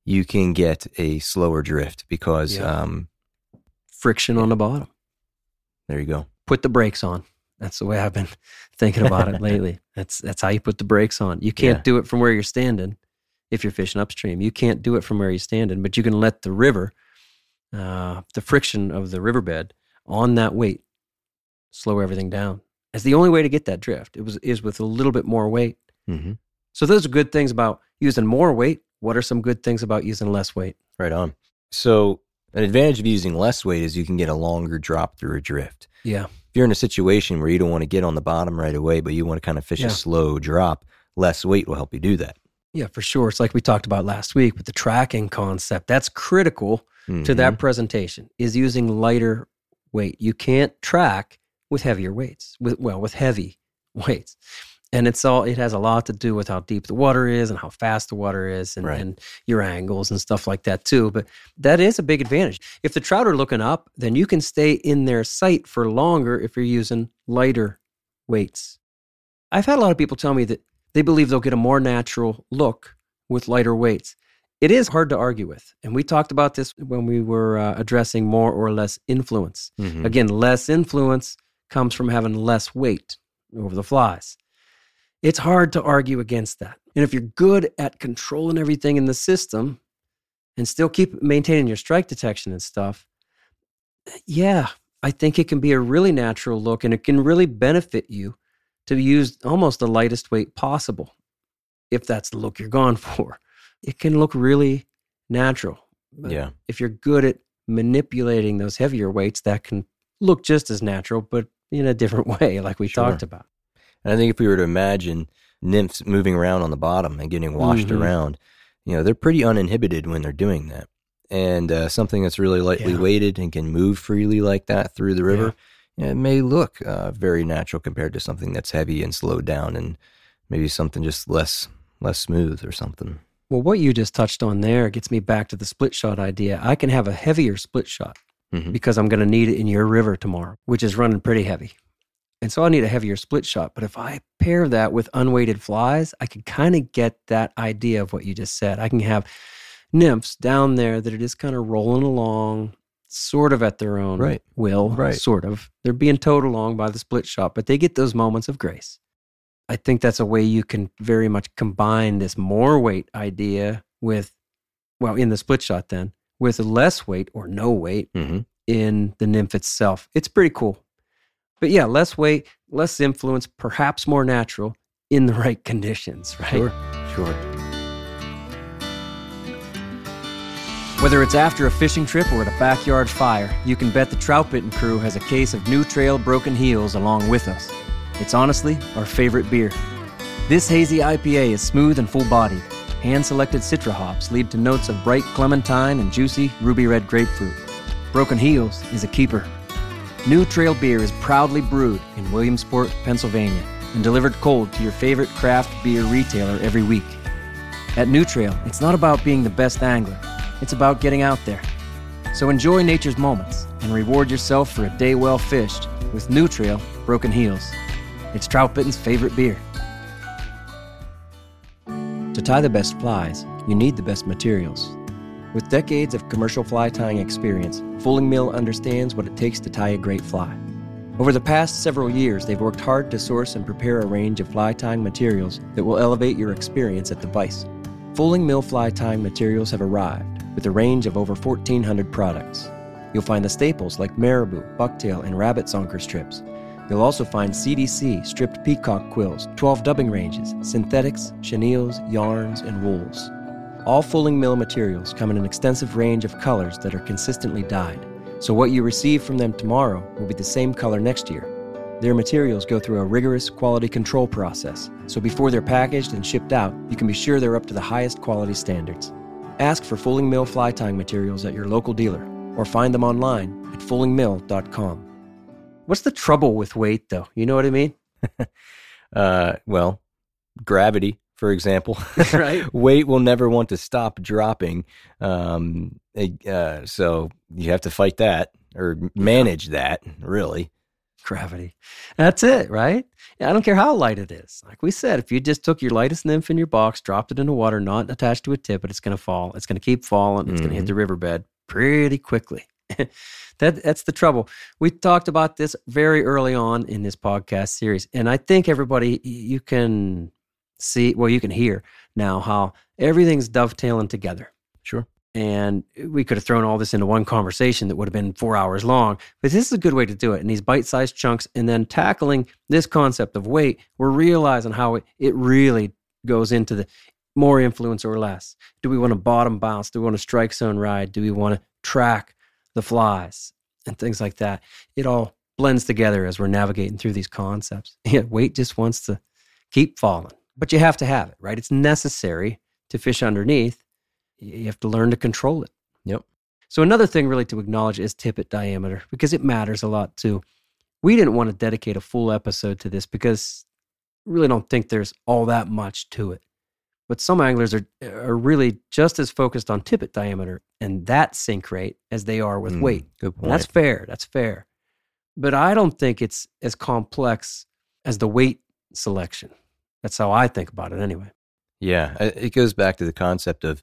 you can get a slower drift because friction on the bottom. There you go. Put the brakes on. That's the way I've been thinking about it lately. That's how you put the brakes on. You can't do it from where you're standing if you're fishing upstream. You can't do it from where you're standing, but you can let the river, the friction of the riverbed on that weight, slow everything down. That's the only way to get that drift. Is with a little bit more weight. Mm-hmm. So those are good things about using more weight. What are some good things about using less weight? Right on. So an advantage of using less weight is you can get a longer drop through a drift. Yeah. If you're in a situation where you don't want to get on the bottom right away, but you want to kind of fish a slow drop, less weight will help you do that. Yeah, for sure. It's like we talked about last week with the tracking concept. That's critical to that presentation, is using lighter weight. You can't track with heavier weights, with heavy weights. And it has a lot to do with how deep the water is and how fast the water is and your angles and stuff like that too. But that is a big advantage. If the trout are looking up, then you can stay in their sight for longer if you're using lighter weights. I've had a lot of people tell me that they believe they'll get a more natural look with lighter weights. It is hard to argue with. And we talked about this when we were addressing more or less influence. Mm-hmm. Again, less influence comes from having less weight over the flies. It's hard to argue against that. And if you're good at controlling everything in the system and still keep maintaining your strike detection and stuff, I think it can be a really natural look, and it can really benefit you to use almost the lightest weight possible, if that's the look you're going for. It can look really natural. But if you're good at manipulating those heavier weights, that can look just as natural, but in a different way, like we talked about. And I think if we were to imagine nymphs moving around on the bottom and getting washed around, they're pretty uninhibited when they're doing that. And something that's really lightly weighted and can move freely like that through the river, it may look very natural compared to something that's heavy and slowed down and maybe something just less smooth or something. Well, what you just touched on there gets me back to the split shot idea. I can have a heavier split shot because I'm going to need it in your river tomorrow, which is running pretty heavy. And so I need a heavier split shot. But if I pair that with unweighted flies, I can kind of get that idea of what you just said. I can have nymphs down there that are just kind of rolling along, sort of at their own will, sort of. They're being towed along by the split shot, but they get those moments of grace. I think that's a way you can very much combine this more weight idea with, in the split shot then, with less weight or no weight in the nymph itself. It's pretty cool. But less weight, less influence, perhaps more natural in the right conditions, right? Sure. Whether it's after a fishing trip or at a backyard fire, you can bet the Trout Bitten crew has a case of New Trail Broken Heels along with us. It's honestly our favorite beer. This hazy IPA is smooth and full-bodied. Hand-selected Citra hops lead to notes of bright clementine and juicy ruby red grapefruit. Broken Heels is a keeper. New Trail beer is proudly brewed in Williamsport, Pennsylvania, and delivered cold to your favorite craft beer retailer every week. At New Trail, it's not about being the best angler. It's about getting out there. So enjoy nature's moments and reward yourself for a day well fished with New Trail Broken Heels. It's Trout Bitten's favorite beer. To tie the best flies, you need the best materials. With decades of commercial fly tying experience, Fulling Mill understands what it takes to tie a great fly. Over the past several years, they've worked hard to source and prepare a range of fly tying materials that will elevate your experience at the vise. Fulling Mill fly tying materials have arrived with a range of over 1,400 products. You'll find the staples like marabou, bucktail, and rabbit zonker strips. You'll also find CDC, stripped peacock quills, 12 dubbing ranges, synthetics, chenilles, yarns, and wools. All Fulling Mill materials come in an extensive range of colors that are consistently dyed, so what you receive from them tomorrow will be the same color next year. Their materials go through a rigorous quality control process, so before they're packaged and shipped out, you can be sure they're up to the highest quality standards. Ask for Fulling Mill fly tying materials at your local dealer, or find them online at fullingmill.com. What's the trouble with weight, though? You know what I mean? Gravity. For example, weight will never want to stop dropping. So you have to fight that or manage that, really. Gravity. That's it, right? I don't care how light it is. Like we said, if you just took your lightest nymph in your box, dropped it in the water, not attached to a tippet, it's going to fall. It's going to keep falling. It's going to hit the riverbed pretty quickly. That's the trouble. We talked about this very early on in this podcast series. And I think everybody, you can see, well, you can hear now how everything's dovetailing together. Sure. And we could have thrown all this into one conversation that would have been 4 hours long. But this is a good way to do it in these bite-sized chunks. And then tackling this concept of weight, we're realizing how it really goes into the more influence or less. Do we want to bottom bounce? Do we want to strike zone ride? Do we want to track the flies and things like that? It all blends together as we're navigating through these concepts. Yeah, weight just wants to keep falling. But you have to have it, right? It's necessary to fish underneath. You have to learn to control it. Yep. So another thing really to acknowledge is tippet diameter, because it matters a lot too. We didn't want to dedicate a full episode to this because I really don't think there's all that much to it. But some anglers are really just as focused on tippet diameter and that sink rate as they are with weight. Good point. And that's fair. That's fair. But I don't think it's as complex as the weight selection. That's how I think about it anyway. Yeah. It goes back to the concept of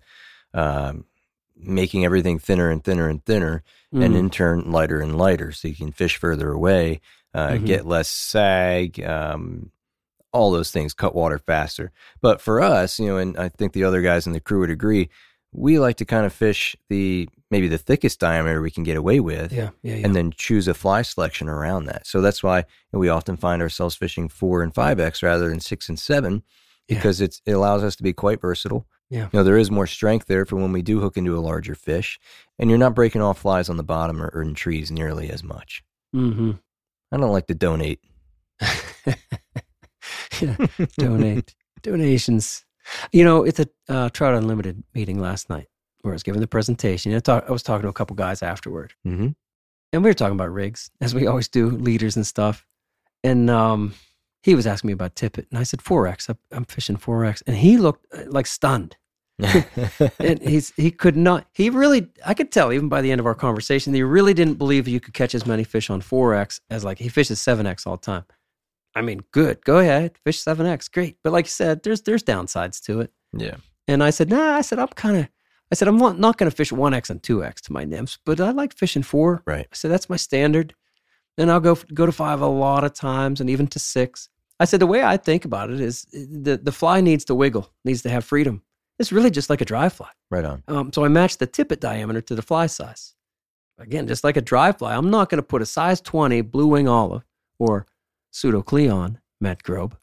making everything thinner and thinner and thinner, and in turn lighter and lighter, so you can fish further away, get less sag, all those things, cut water faster. But for us, and I think the other guys in the crew would agree, we like to kind of fish maybe the thickest diameter we can get away with, and then choose a fly selection around that. So that's why we often find ourselves fishing 4 and 5X rather than 6 and 7, because it allows us to be quite versatile. Yeah. There is more strength there for when we do hook into a larger fish, and you're not breaking off flies on the bottom or in trees nearly as much. Mm-hmm. I don't like to donate. Donations. It's a Trout Unlimited meeting last night where I was giving the presentation. I was talking to a couple guys afterward, and we were talking about rigs, as we always do, leaders and stuff. And he was asking me about tippet, and I said 4X. I'm fishing 4X, and he looked like stunned. And he could not. He really, I could tell even by the end of our conversation, that he really didn't believe you could catch as many fish on 4X as he fishes 7X all the time. I mean, good. Go ahead, fish 7X, great. But like you said, there's downsides to it. Yeah. And I said, nah. I said I'm not going to fish 1X and 2X to my nymphs, but I like fishing 4. Right. I said that's my standard, and I'll go to 5 a lot of times, and even to 6. I said the way I think about it is the fly needs to wiggle, needs to have freedom. It's really just like a dry fly. Right on. So I matched the tippet diameter to the fly size. Again, just like a dry fly, I'm not going to put a size 20 blue wing olive or pseudocleon Met Grobe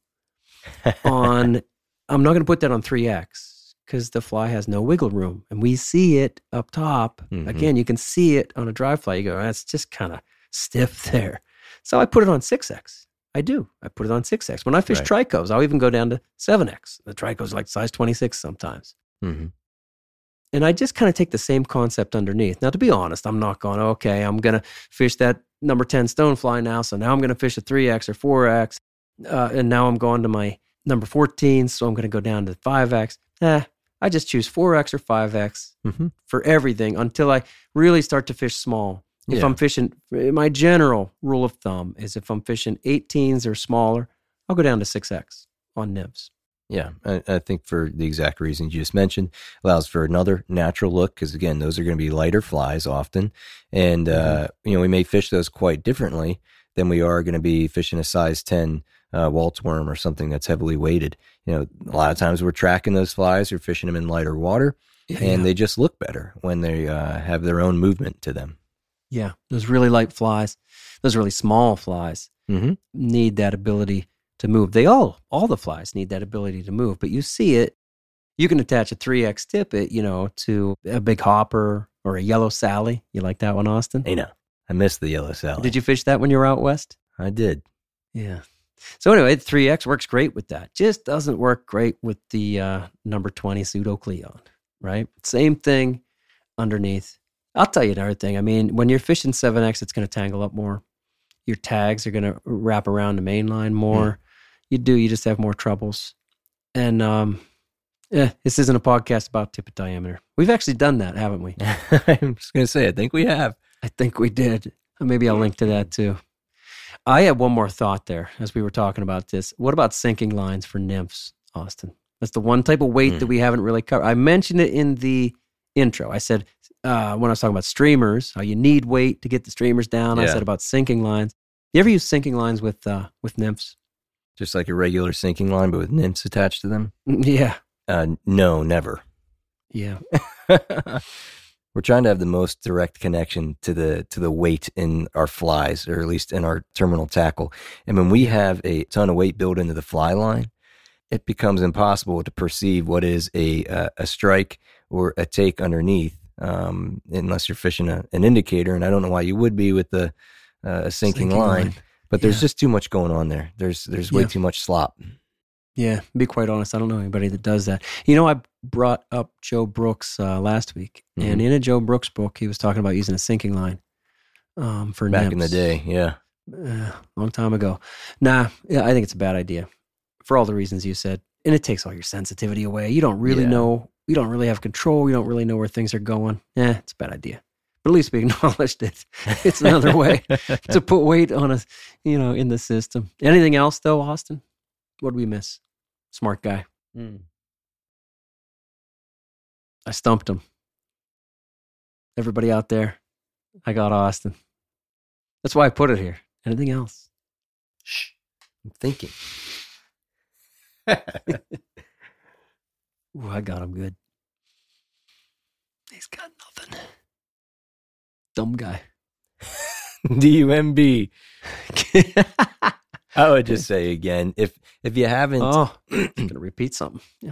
on. I'm not going to put that on 3X because the fly has no wiggle room, and we see it up top. Again, you can see it on a dry fly. You go, that's just kind of stiff there. So I put it on 6X. I do. I put it on 6X. When I fish tricos, I'll even go down to 7X. The tricos are like size 26 sometimes. And I just kind of take the same concept underneath. Now, to be honest, I'm not going, okay, I'm going to fish that number 10 stonefly now, so now I'm going to fish a 3X or 4X, and now I'm going to my number 14, so I'm going to go down to 5X. I just choose 4X or 5X for everything until I really start to fish small. If I'm fishing, my general rule of thumb is if I'm fishing 18s or smaller, I'll go down to 6X on nymphs. Yeah, I think for the exact reasons you just mentioned, allows for another natural look, because again, those are going to be lighter flies often, and we may fish those quite differently than we are going to be fishing a size 10 Waltz worm or something that's heavily weighted. A lot of times we're tracking those flies or fishing them in lighter water, and they just look better when they have their own movement to them. Yeah, those really light flies, those really small flies need that ability to move. All the flies need that ability to move, but you see it. You can attach a 3X tippet, to a big hopper or a yellow Sally. You like that one, Austin? Hey, no, I missed the yellow Sally. Did you fish that when you were out west? I did. Yeah. So anyway, 3X works great with that. Just doesn't work great with the number 20 pseudocleon, right? Same thing underneath. I'll tell you another thing. I mean, when you're fishing 7X, it's going to tangle up more. Your tags are going to wrap around the main line more. You just have more troubles. And this isn't a podcast about tippet diameter. We've actually done that, haven't we? I'm just going to say, I think we have. I think we did. Maybe I'll link to that too. I had one more thought there as we were talking about this. What about sinking lines for nymphs, Austin? That's the one type of weight that we haven't really covered. I mentioned it in the intro. I said, when I was talking about streamers, how you need weight to get the streamers down, I said about sinking lines. You ever use sinking lines with nymphs? Just like a regular sinking line, but with nymphs attached to them? Yeah. No, never. Yeah. We're trying to have the most direct connection to the weight in our flies, or at least in our terminal tackle. And when we have a ton of weight built into the fly line, it becomes impossible to perceive what is a strike or a take underneath, unless you're fishing an indicator. And I don't know why you would be with the sinking line, but there's just too much going on there. There's way too much slop. Yeah, to be quite honest, I don't know anybody that does that. You know, I brought up Joe Brooks last week, and in a Joe Brooks book, he was talking about using a sinking line for back nymphs. in the day, yeah. Long time ago. I think it's a bad idea for all the reasons you said, and it takes all your sensitivity away. You don't really know, you don't really have control, you don't really know where things are going. It's a bad idea. But at least we acknowledged it. It's another way to put weight on in the system. Anything else though, Austin? What did we miss? Smart guy. I stumped him. Everybody out there, I got Austin. That's why I put it here. Anything else? Shh. I'm thinking. Ooh, I got him good. He's got nothing. Dumb guy. DUMB. I would just say again, if you haven't, I'm gonna repeat something. Yeah.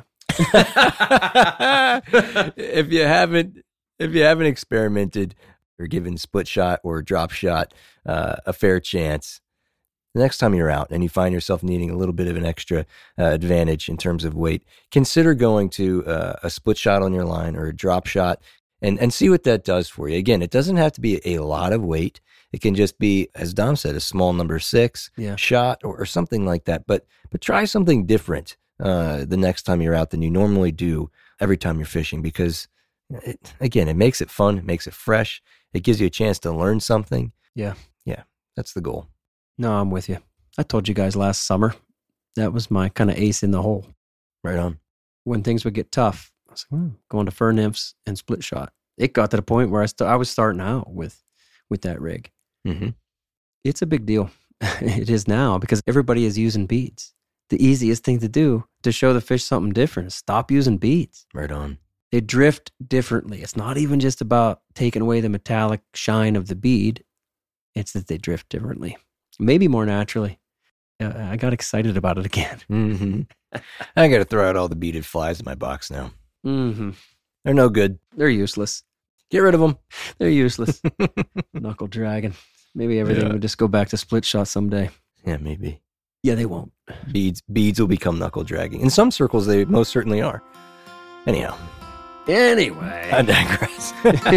if you haven't experimented or given split shot or drop shot a fair chance, the next time you're out and you find yourself needing a little bit of an extra advantage in terms of weight, consider going to a split shot on your line or a drop shot and see what that does for you. Again, it doesn't have to be a lot of weight. It can just be, as Dom said, a small number 6 shot or something like that. But try something different the next time you're out than you normally do every time you're fishing, because it makes it fun, it makes it fresh, it gives you a chance to learn something. Yeah, that's the goal. No, I'm with you. I told you guys last summer that was my kind of ace in the hole. Right on. When things would get tough, I was like, going to fur nymphs and split shot. It got to the point where I was starting out with that rig. Mm-hmm. It's a big deal. It is now, because everybody is using beads. The easiest thing to do to show the fish something different is stop using beads. Right on. They drift differently. It's not even just about taking away the metallic shine of the bead. It's that they drift differently. Maybe more naturally. I got excited about it again. Mm-hmm. I got to throw out all the beaded flies in my box now. Mm-hmm. They're no good. They're useless. Get rid of them. They're useless. Knuckle dragging. Maybe everything would just go back to split shot someday. Yeah, maybe. Yeah, they won't. Beads will become knuckle dragging. In some circles, they most certainly are. Anyhow. Anyway. I digress.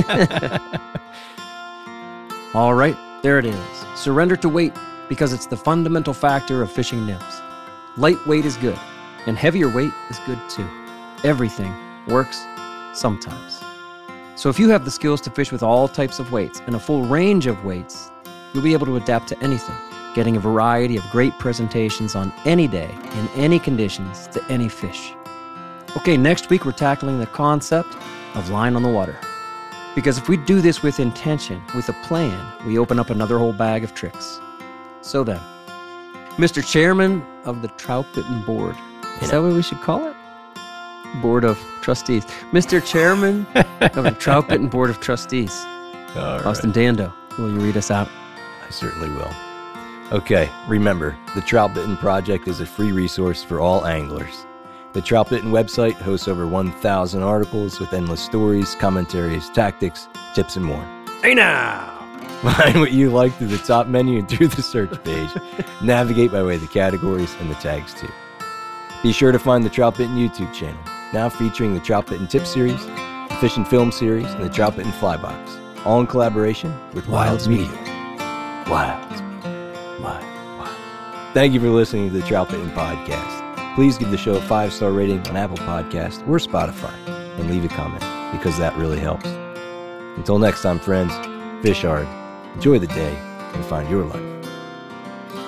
All right, there it is. Surrender to weight, because it's the fundamental factor of fishing nymphs. Light weight is good, and heavier weight is good too. Everything works sometimes. So if you have the skills to fish with all types of weights and a full range of weights, you'll be able to adapt to anything, getting a variety of great presentations on any day, in any conditions, to any fish. Okay, next week we're tackling the concept of line on the water. Because if we do this with intention, with a plan, we open up another whole bag of tricks. So then, Mr. Chairman of the Trout Bitten Board, is that what we should call it? Board of Trustees. Mr. Chairman of the Trout Bitten Board of Trustees, Austin Dando, will you read us out? I certainly will. Okay, remember, the Trout Bitten Project is a free resource for all anglers. The Trout Bitten website hosts over 1,000 articles with endless stories, commentaries, tactics, tips, and more. Hey now! Find what you like through the top menu and through the search page. Navigate by way of the categories and the tags too. Be sure to find the Trout Bitten YouTube channel, now featuring the Trout Bitten Tip Series, the Fish and Film Series, and the Trout Bitten Fly Box, all in collaboration with Wilds Media. Wilds Media. Wild. Thank you for listening to the Trout Bitten Podcast. Please give the show a 5-star rating on Apple Podcasts or Spotify and leave a comment, because that really helps. Until next time, friends, fish hard, enjoy the day, and find your life.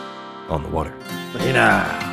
on the water. Hey now.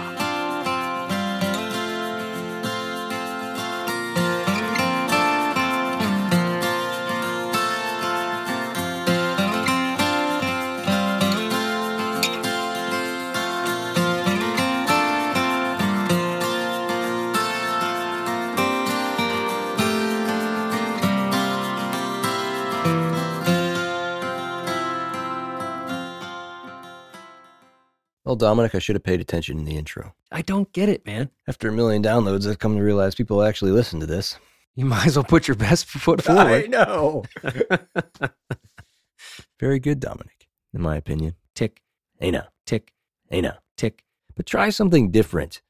Well, Dominic, I should have paid attention in the intro. I don't get it, man. After 1 million downloads, I've come to realize people actually listen to this. You might as well put your best foot forward. I know. Very good, Dominic, in my opinion. Tick, Hey now. tick, Hey now. tick. But try something different